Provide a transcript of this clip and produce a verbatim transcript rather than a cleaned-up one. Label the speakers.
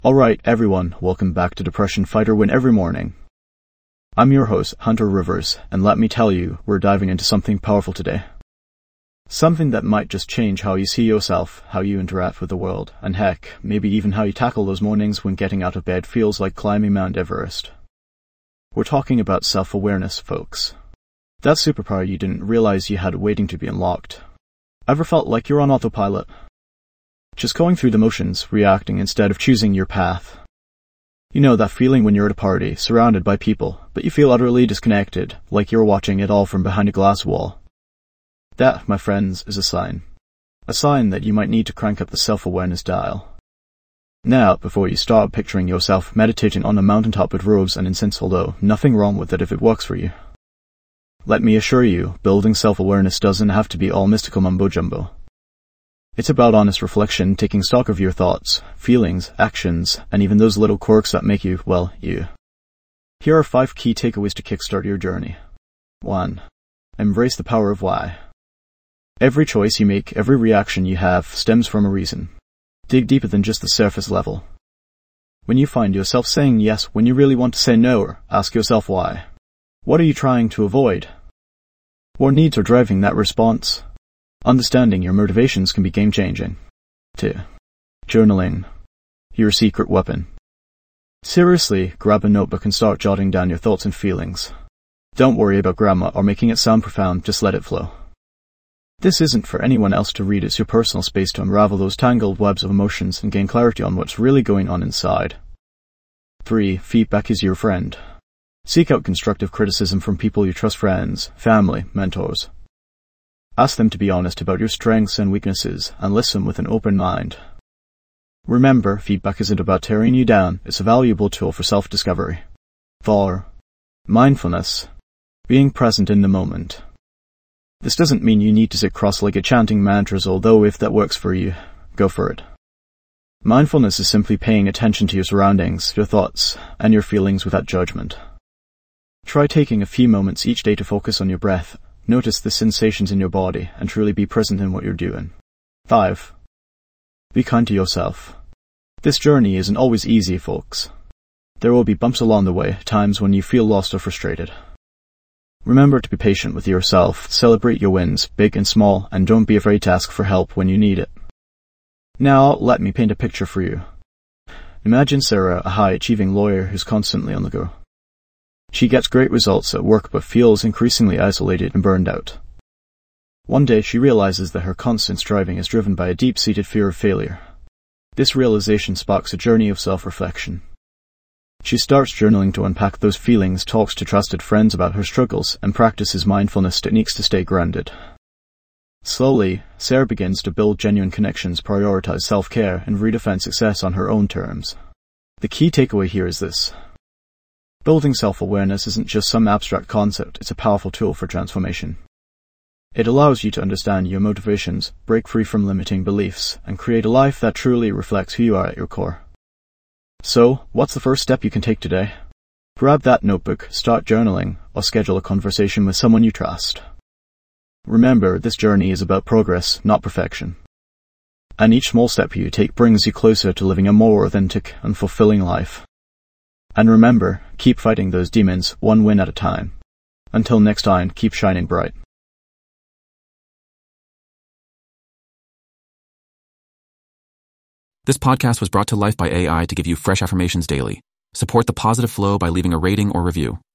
Speaker 1: Alright everyone, welcome back to Depression Fighter Win Every Morning. I'm your host, Hunter Rivers, and let me tell you, we're diving into something powerful today. Something that might just change how you see yourself, how you interact with the world, and heck, maybe even how you tackle those mornings when getting out of bed feels like climbing Mount Everest. We're talking about self-awareness, folks. That superpower you didn't realize you had waiting to be unlocked. Ever felt like you're on autopilot? Just going through the motions, reacting instead of choosing your path. You know that feeling when you're at a party, surrounded by people, but you feel utterly disconnected, like you're watching it all from behind a glass wall. That, my friends, is a sign. A sign that you might need to crank up the self-awareness dial. Now, before you start picturing yourself meditating on a mountaintop with robes and incense, although nothing wrong with it if it works for you. Let me assure you, building self-awareness doesn't have to be all mystical mumbo-jumbo. It's about honest reflection, taking stock of your thoughts, feelings, actions, and even those little quirks that make you, well, you. Here are five key takeaways to kickstart your journey. one. Embrace the power of why. Every choice you make, every reaction you have, stems from a reason. Dig deeper than just the surface level. When you find yourself saying yes when you really want to say no, ask yourself why. What are you trying to avoid? What needs are driving that response? Understanding your motivations can be game-changing. two. Journaling. Your secret weapon. Seriously, grab a notebook and start jotting down your thoughts and feelings. Don't worry about grammar or making it sound profound, just let it flow. This isn't for anyone else to read, it's your personal space to unravel those tangled webs of emotions and gain clarity on what's really going on inside. three. Feedback is your friend. Seek out constructive criticism from people you trust, friends, family, mentors. Ask them to be honest about your strengths and weaknesses, and listen with an open mind. Remember, feedback isn't about tearing you down, it's a valuable tool for self-discovery. four. Mindfulness. Being present in the moment. This doesn't mean you need to sit cross-legged chanting mantras, although if that works for you, go for it. Mindfulness is simply paying attention to your surroundings, your thoughts, and your feelings without judgment. Try taking a few moments each day to focus on your breath. Notice the sensations in your body and truly be present in what you're doing. five. Be kind to yourself. This journey isn't always easy, folks. There will be bumps along the way, times when you feel lost or frustrated. Remember to be patient with yourself, celebrate your wins, big and small, and don't be afraid to ask for help when you need it. Now, let me paint a picture for you. Imagine Sarah, a high-achieving lawyer who's constantly on the go. She gets great results at work but feels increasingly isolated and burned out. One day she realizes that her constant striving is driven by a deep-seated fear of failure. This realization sparks a journey of self-reflection. She starts journaling to unpack those feelings, talks to trusted friends about her struggles, and practices mindfulness techniques to stay grounded. Slowly, Sarah begins to build genuine connections, prioritize self-care, and redefine success on her own terms. The key takeaway here is this. Building self-awareness isn't just some abstract concept, it's a powerful tool for transformation. It allows you to understand your motivations, break free from limiting beliefs, and create a life that truly reflects who you are at your core. So, what's the first step you can take today? Grab that notebook, start journaling, or schedule a conversation with someone you trust. Remember, this journey is about progress, not perfection. And each small step you take brings you closer to living a more authentic and fulfilling life. And remember, keep fighting those demons, one win at a time. Until next time, keep shining bright.
Speaker 2: This podcast was brought to life by A I to give you fresh affirmations daily. Support the positive flow by leaving a rating or review.